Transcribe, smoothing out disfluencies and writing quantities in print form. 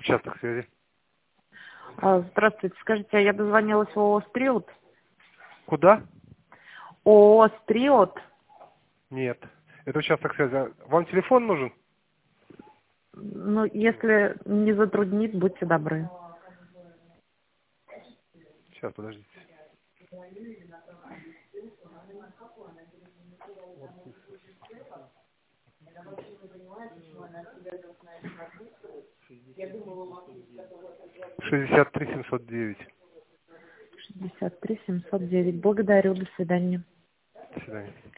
Участок связи. Здравствуйте. Скажите, я дозвонилась в ООО «Стриот». Куда? ООО «Стриот». Нет. Это участок связи. Вам телефон нужен? Ну, если не затруднит, будьте добры. Сейчас, подождите. Шестьдесят три 709. 63 709. Благодарю. До свидания. До свидания.